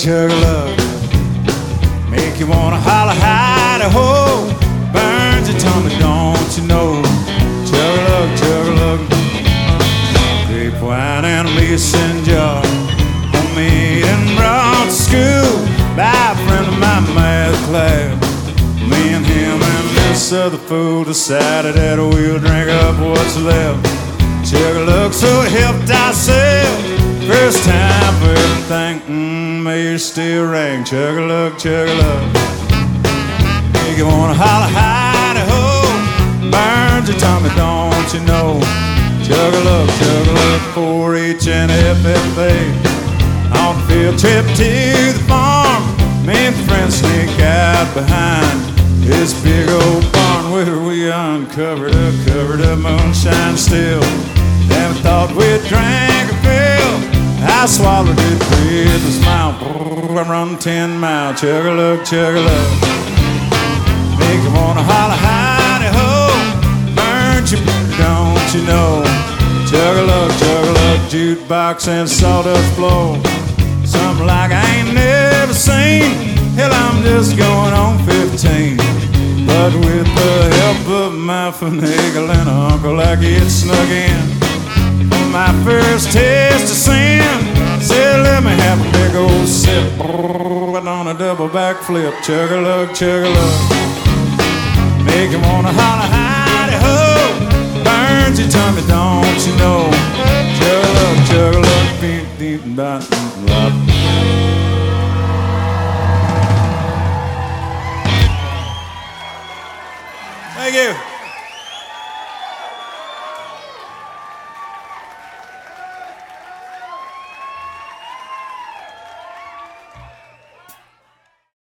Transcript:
chug-a-lug. Make you wanna holler, hide-a-ho. Burns your tummy, don't you know? Chug-a-lug, chug-a-lug. Grape wine and a mason jar, homemade and brought to school by a friend of my math class. Me and him and this other fool decided that we'll drink up what's left. Chug-a-lug, so we helped ourselves. First time for everything, may you still ring. Chug-a-lug, chug-a-lug. Make you wanna holler, hide-a-ho. Burns your tummy, don't you know? Chug-a-lug, chug-a-lug, 4-H and FFA. On the field trip to the farm, me and friends sneak out behind this big old barn where we uncovered covered up moonshine still. Then we thought we'd drink a fill. I swallowed it with a smile. I run 10 miles. Chug-a-lug, chug-a-lug. Make you wanna holler, hide-a-ho. Burnt you, don't you know? Chug-a-lug, chug-a-lug, jukebox and sawdust floor. Something like I ain't never seen. Hell, I'm just going on 15. But with the help of my finagling uncle, I get snuck in. On my first taste of sin, said let me have a big old sip. On a double backflip, chug-a-lug, chug-a-lug. Make you wanna holler, hide-a-ho. Burns your tummy, don't you know? Chug-a-lug, chug-a-lug, beep, deep, dot, blah.